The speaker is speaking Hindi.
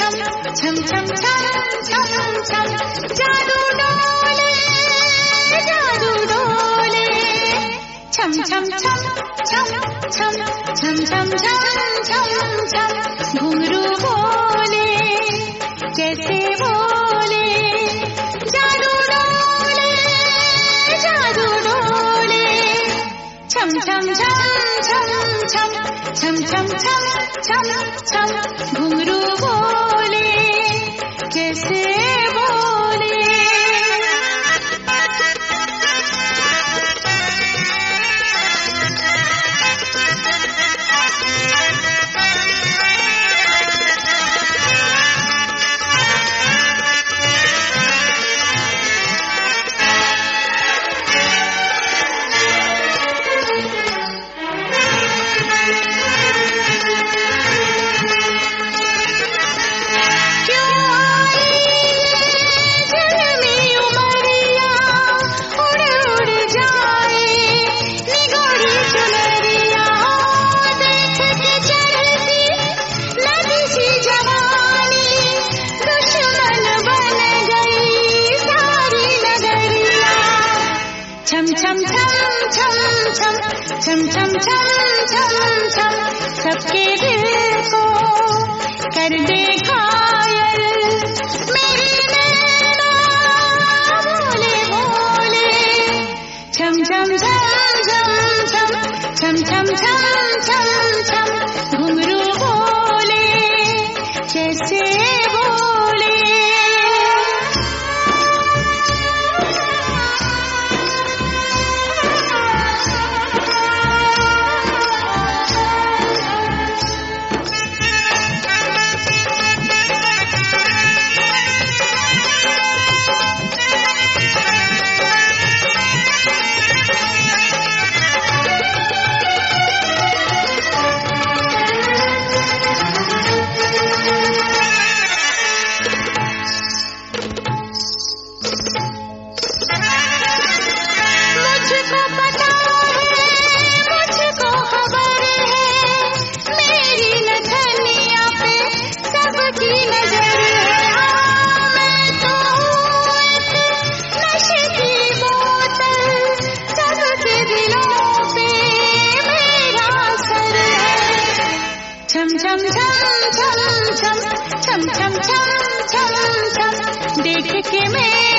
छम छम छम छम छम जादू डोले छम छम छम छम छम छम छम छम छम छम घुंघरू बोले कैसे बोले जादू डोले छम छम छम छम छम छम छम छम छम छम घुंघरू बोले कैसे बोले। छम छम छम छम छम छम छम छम छम छम सबके दिल को कर दे घायल मेरी नैना बोले बोले छम छम छम छम छम छम छम छम छम घुंघरू बोले कैसे बोले। छम छम छम छम छम छम छम छम छम छम देख के मैं